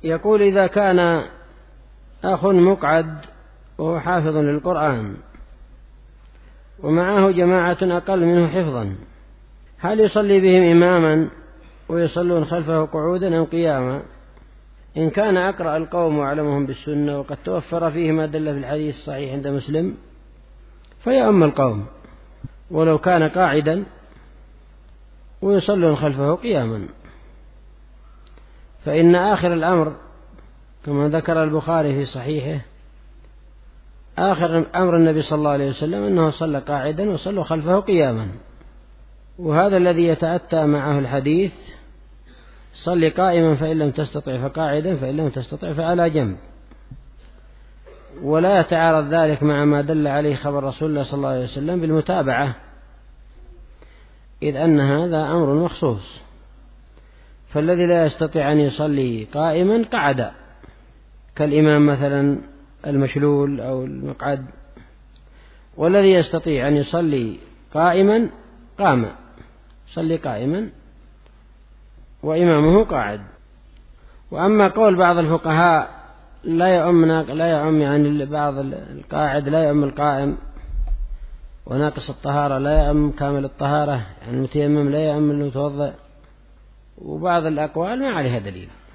يقول: إذا كان أخ مقعد وهو حافظ للقرآن ومعه جماعة أقل منه حفظا، هل يصلي بهم إماما ويصلون خلفه قعودا أم قياما؟ إن كان أقرأ القوم وأعلمهم بالسنة وقد توفر فيه ما دل في الحديث الصحيح عند مسلم فيؤم القوم، ولو كان قاعدا ويصلون خلفه قياما. فإن آخر الأمر كما ذكر البخاري في صحيحه، آخر أمر النبي صلى الله عليه وسلم أنه صلى قاعدا وصلوا خلفه قياما، وهذا الذي يتأتى معه الحديث: صل قائما فإن لم تستطع فقاعدا فإن لم تستطع فعلى جنب. ولا يتعارض ذلك مع ما دل عليه خبر رسول الله صلى الله عليه وسلم بالمتابعة، إذ أن هذا أمر مخصوص، فالذي لا يستطيع أن يصلي قائما قعد، كالإمام مثلا المشلول أو المقعد، والذي يستطيع أن يصلي قائما قام، صلي قائما وإمامه قاعد. وأما قول بعض الفقهاء لا يؤم يعني بعض القاعد لا يؤم القائم، وناقص الطهارة لا يؤم كامل الطهارة، يعني المتيمم لا يؤم المتوضئ، وبعض الأقوال ما عليها دليل.